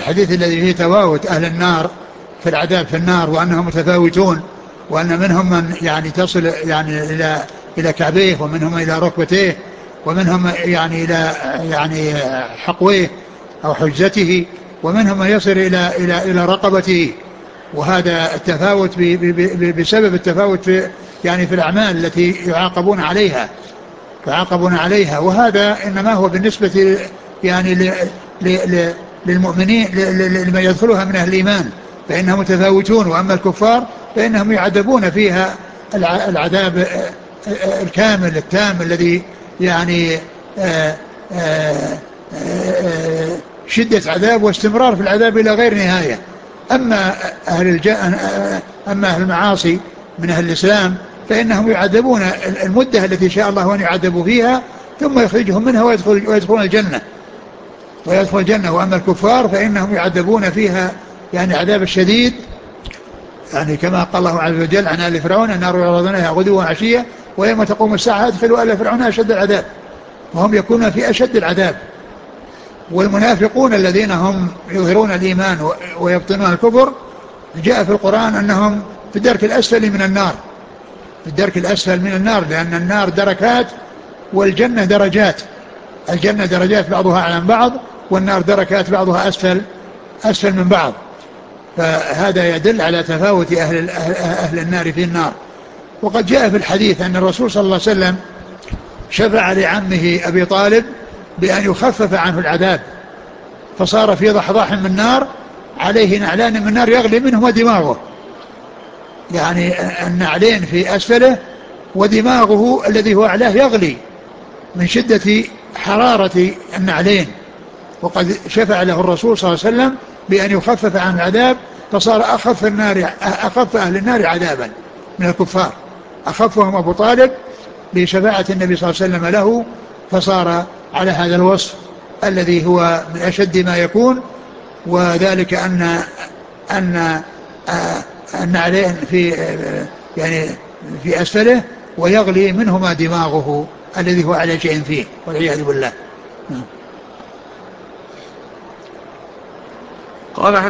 الحديث الذي فيه تفاوت أهل النار في العذاب في النار، وأنهم متفاوتون، وأن منهم من يعني تصل يعني إلى كعبيه، ومنهم إلى ركبتيه، ومنهم يعني إلى يعني حقويه أو حجته، ومنهم من يصل إلى رقبته. وهذا التفاوت بسبب التفاوت في يعني في الأعمال التي يعاقبون عليها. وهذا إنما هو بالنسبة يعني للمؤمنين لمن يدخلها من أهل الإيمان، فإنهم متفاوتون. وأما الكفار فإنهم يعذبون فيها العذاب الكامل التام الذي يعني شدة عذاب واستمرار في العذاب إلى غير نهاية. أما أهل المعاصي من أهل الإسلام فإنهم يعذبون المدة التي شاء الله أن يعذبوا فيها، ثم يخرجهم منها ويدخلون الجنة. وأما الكفار فإنهم يعذبون فيها يعني عذاب الشديد، يعني كما قال الله عز وجل عن آل فرعون: النار يعرضونها غدوا وعشية ويوم تقوم الساعة أدخلوا آل فرعون أشد العذاب. وهم يكونون في أشد العذاب. والمنافقون الذين هم يظهرون الإيمان ويبطنون الكفر جاء في القرآن أنهم في الدرك الأسفل من النار، في الدرك الأسفل من النار، لأن النار دركات والجنة درجات. الجنة درجات بعضها أعلى من بعض، والنار دركات بعضها أسفل من بعض. فهذا يدل على تفاوت أهل النار في النار. وقد جاء في الحديث أن الرسول صلى الله عليه وسلم شفع لعمه أبي طالب بأن يخفف عنه العذاب، فصار في ضحضاح من نار عليه نعلان من نار يغلي منهما دماغه، يعني النعلين في أسفله ودماغه الذي هو أعلاه يغلي من شدة حرارة النعلين. وقد شفع له الرسول صلى الله عليه وسلم بأن يخفف عن العذاب، فصار أخف أهل النار عذابا من الكفار، أخفهم أبو طالب بشفاعة النبي صلى الله عليه وسلم له، فصار على هذا الوصف الذي هو من أشد ما يكون. وذلك أن النعلين في يعني في أسفله ويغلي منهما دماغه الذي هو على شيء فيه، والعياذ بالله. قال